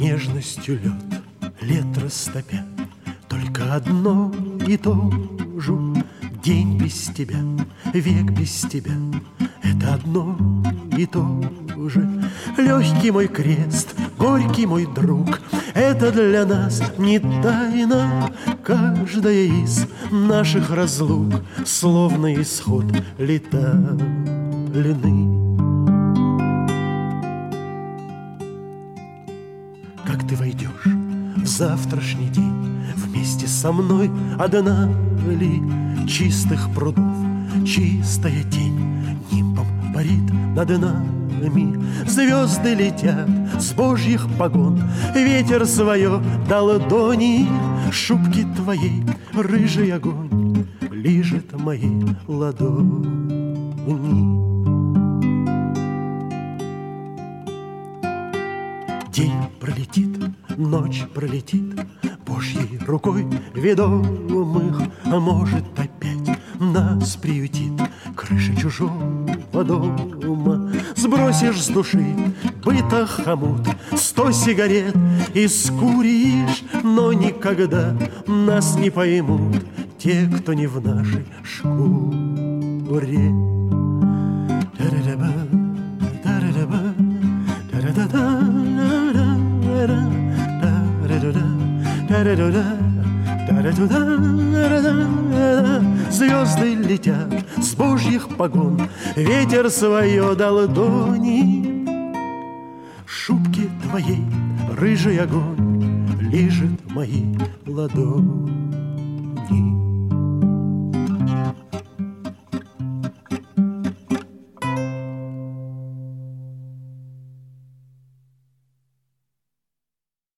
нежностью лед, лет растопя, только одно и то же. День без тебя, век без тебя, это одно и то же. Легкий мой крест, горький мой друг, это для нас не тайна. Каждая из наших разлук словно исход летальный. Как ты войдешь в завтрашний день вместе со мной, одна ли чистых прудов чистая тень нимбом парит над нами? Звезды летят с божьих погон, ветер свое до ладони, шубки твоей рыжий огонь лижет мои ладони. День пролетит, ночь пролетит, Божьей рукой ведомых, а может опять нас приютит крыша чужого дома. Сбросишь с души быта хомут, 100 сигарет и скуришь, но никогда нас не поймут те, кто не в нашей шкуре. Звезды летят с божьих погон, ветер свое до ладони, шубки твоей рыжий огонь лижет мои ладони.